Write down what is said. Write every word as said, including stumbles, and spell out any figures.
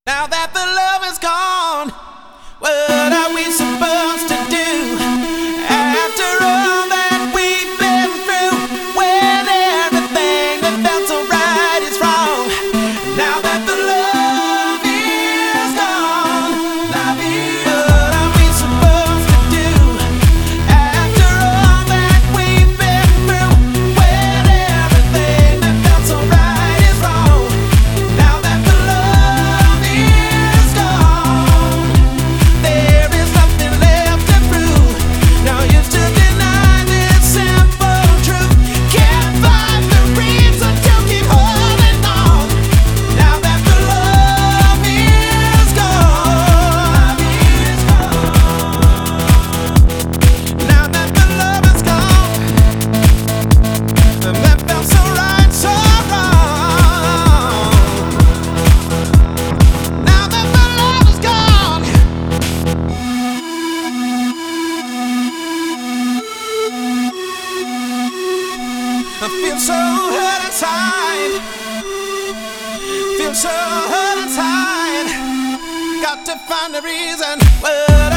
Now that the love is gone, what are we supposed to do? After all that we've been through, when everything that felt so right is wrong. Now that the love is gone, love is what are we supposed to do? After all that we've been through, when everything that felt so right is wrong. Now that the love is gone, there is nothing left to prove. No use to deny this simple truth. Can't find the reason to keep holding on. Now that the love is gone, now that the love is gone, that felt so right, so wrong. Now that the love is gone, I feel so hurt inside. Feel so hurt inside. Got to find a reason. Well,